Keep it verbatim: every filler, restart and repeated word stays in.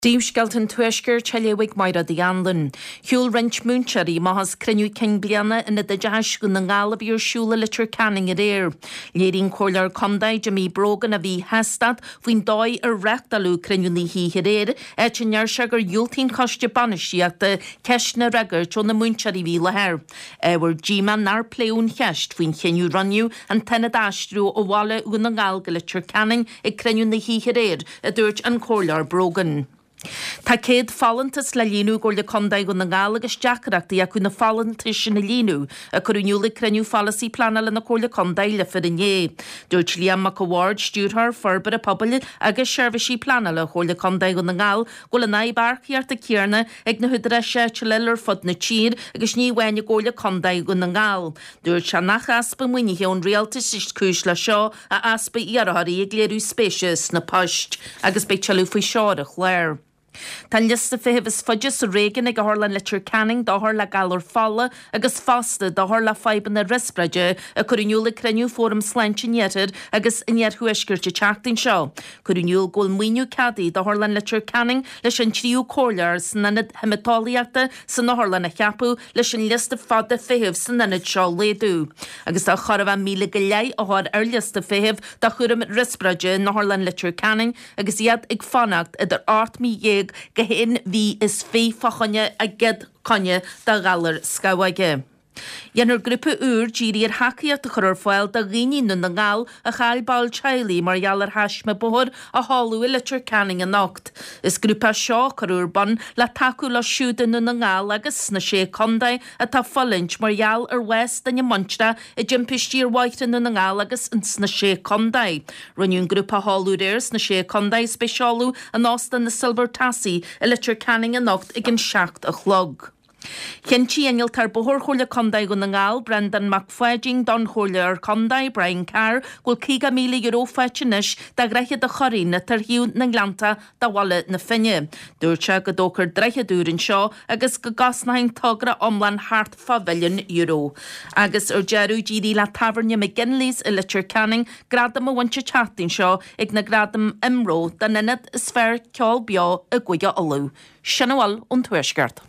Díomhsceilteann tuaisceir teilehigh maire di anlan. Hiúil rint múnsearí mahas criniú cin bliana ina de deis go na ngála bhíor siúla litir canning a réir. Léirín cóilear condaid a mí brogan a bhí hestad faoin dóid ar reachtalú criniú ní hí réir, et in neir gur dúltín coste banisíachta ceisna regar tro na múnsearí bhí lehéir. Ewer díman nar pléún cheist faoin chiniú ranniú an tenad astrú ó bhála go na ngála litir canning i criniú na hí réir a dúirt an cóilear brogan. Tá céad fallantas le líú gur le condaid go na ngála agus deachreachtaí a chun na fallantas sin na líú a chuúniuúla creniu fallaí planala na cóla condaid le fir inné. Dúirt Liam McAward stúrthar forbar a pobl agus seirbhísí planala chóla condaid go na ngáil go le naibbarchaíart a céarna ag na hudra sé leir fod na tír agus ní bhaine ggóla condaid go na ngáil. Dúirt se nach aspa muoinethe ón réaltas is cúis le seo a aspa iarthaí ag léirú spéisius na poist agus be teú faoi seáir a chléir. Tá lista fiheh is fudges a régan ag gthlan litir canning dáthir le galar falla agus fasta dáthir le feiban na rispreide a chuúniuúla creniu fóm sleintinidir agus inéad thuisgurte teachtain seo. Chuúniuúil ggóil muoinú cadí dáthlan litir canning leis an tríú cóilear san nanad hematáíachta san náthlan na cheapú leis an lista fada fiheh san nanad seo léadú. Agus tá chorah míle go lei áthir ar lista fiheh dá churam rispreide náthlan litir canning agus iad ag fannacht idir át mí go hen hí is fé fachanne a ged conne da galar scawaige. Jenner grúpa úr díríar haciíart a chur fáil da riíú na ngáil a chailbáil teilí mar jalar heis me bohor a háú litir canning a nacht. Is grúpa seo chuúr ban le taú le siúdan na ngáil agus na sé condaid a tá fallint mar jaall ar west danne mantra i jimpistír waithrin na ngáil agus ins na sé condaid. Runún grúpa háúirs na sé condaid speisialú a nástan na silver tasí a litir canning a nacht ag an seacht a chlog. Chentí enil tar bohor chola condaid go na ngáil Brendan McFadging don chola ar condaid Brian Carr gol ciga míle euro fetchinis da greiche de chorín na tar hiú na glanta da walla na finne. Dúirte go dóchar dreiche dúrin seo agus go gasnaing togra omlan hart favillion euro. Agus ar jeru díri la taverne me ginlís i litir canning gradam a wantse chatin seo ag na gradam imró da ninad is fer ceol bia a goia olú. Sianawal on tuaisgart.